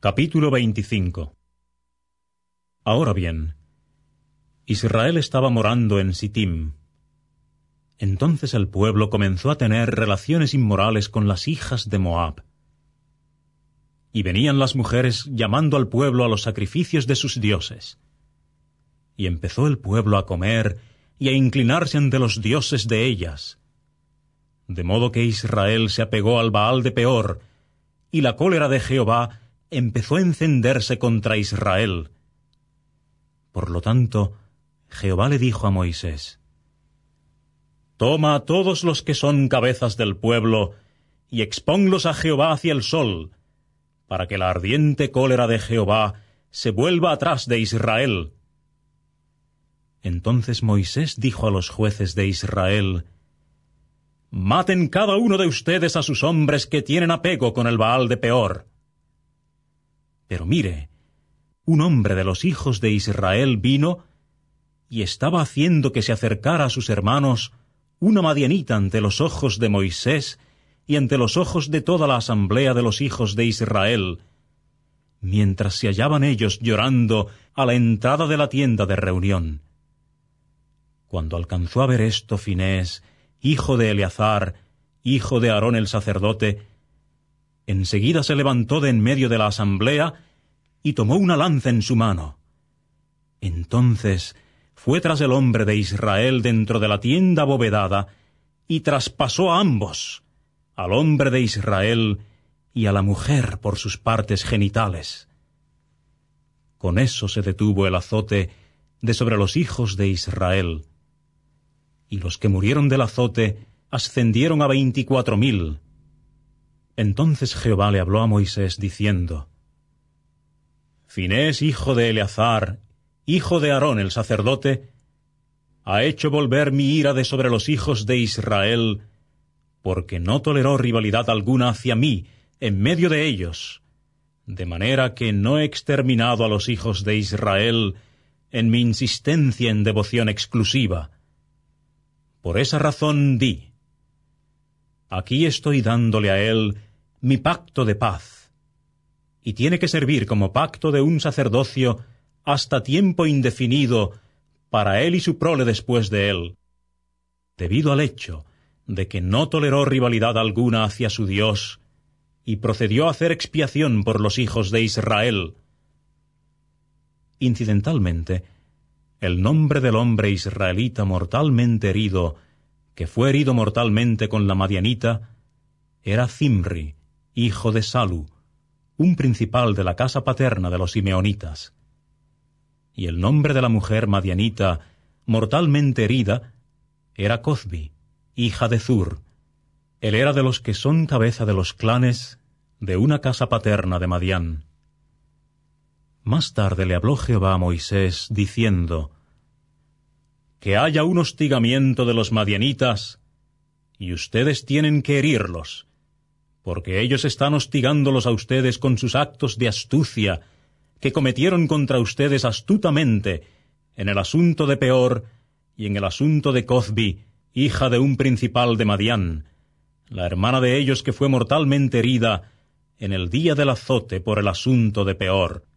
Capítulo 25. Ahora bien, Israel estaba morando en Sittim. Entonces el pueblo comenzó a tener relaciones inmorales con las hijas de Moab. Y venían las mujeres llamando al pueblo a los sacrificios de sus dioses. Y empezó el pueblo a comer y a inclinarse ante los dioses de ellas. De modo que Israel se apegó al Baal de Peor, y la cólera de Jehová empezó a encenderse contra Israel. Por lo tanto, Jehová le dijo a Moisés: Toma a todos los que son cabezas del pueblo, y expónlos a Jehová hacia el sol, para que la ardiente cólera de Jehová se vuelva atrás de Israel. Entonces Moisés dijo a los jueces de Israel: Maten cada uno de ustedes a sus hombres que tienen apego con el Baal de Peor. Pero mire, un hombre de los hijos de Israel vino y estaba haciendo que se acercara a sus hermanos una madianita ante los ojos de Moisés y ante los ojos de toda la asamblea de los hijos de Israel, mientras se hallaban ellos llorando a la entrada de la tienda de reunión. Cuando alcanzó a ver esto Finés, hijo de Eleazar, hijo de Aarón el sacerdote, enseguida se levantó de en medio de la asamblea y tomó una lanza en su mano. Entonces fue tras el hombre de Israel dentro de la tienda abovedada y traspasó a ambos, al hombre de Israel y a la mujer por sus partes genitales. Con eso se detuvo el azote de sobre los hijos de Israel, y los que murieron del azote ascendieron a 24,000. Entonces Jehová le habló a Moisés diciendo: Finés, hijo de Eleazar, hijo de Aarón el sacerdote, ha hecho volver mi ira de sobre los hijos de Israel, porque no toleró rivalidad alguna hacia mí en medio de ellos, de manera que no he exterminado a los hijos de Israel en mi insistencia en devoción exclusiva. Por esa razón di: Aquí estoy dándole a él mi pacto de paz, y tiene que servir como pacto de un sacerdocio hasta tiempo indefinido para él y su prole después de él, debido al hecho de que no toleró rivalidad alguna hacia su Dios, y procedió a hacer expiación por los hijos de Israel. Incidentalmente, el nombre del hombre israelita mortalmente herido, que fue herido mortalmente con la madianita, era Zimri, hijo de Salu, un principal de la casa paterna de los simeonitas. Y el nombre de la mujer madianita mortalmente herida era Cozbi, hija de Zur. Él era de los que son cabeza de los clanes de una casa paterna de Madián. Más tarde le habló Jehová a Moisés, diciendo: Que haya un hostigamiento de los madianitas, y ustedes tienen que herirlos, porque ellos están hostigándolos a ustedes con sus actos de astucia, que cometieron contra ustedes astutamente en el asunto de Peor y en el asunto de Cozbi, hija de un principal de Madián, la hermana de ellos que fue mortalmente herida en el día del azote por el asunto de Peor.